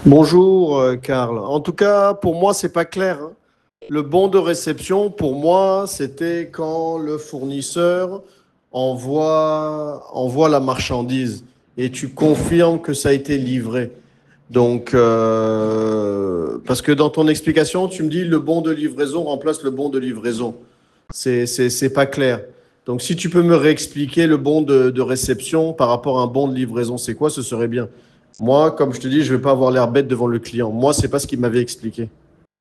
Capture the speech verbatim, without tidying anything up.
Bonjour, euh, Karl. En tout cas, pour moi, c'est pas clair, hein. Le bon de réception, pour moi, c'était quand le fournisseur envoie, envoie la marchandise et tu confirmes que ça a été livré. Donc, euh, parce que dans ton explication, tu me dis le bon de livraison remplace le bon de livraison. C'est, c'est, c'est pas clair. Donc, si tu peux me réexpliquer le bon de, de réception par rapport à un bon de livraison, c'est quoi, ce serait bien. Moi, comme je te dis, je vais pas avoir l'air bête devant le client. Moi, c'est pas ce qu'il m'avait expliqué.